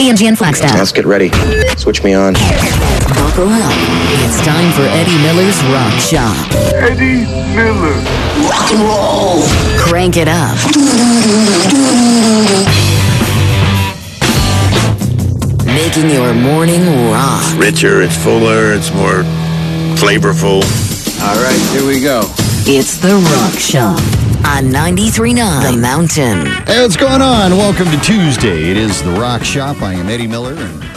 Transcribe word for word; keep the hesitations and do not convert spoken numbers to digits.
B M G and Flagstaff. Let's get ready. Switch me on. Buckle up. It's time for Eddie Miller's Rock Shop. Eddie Miller. Rock and roll. Crank it up. Making your morning rock. Richer, it's fuller, it's more flavorful. All right, here we go. It's the Rock Shop on ninety-three point nine The Mountain. Hey, what's going on? Welcome to Tuesday. It is the Rock Shop. I am Eddie Miller, and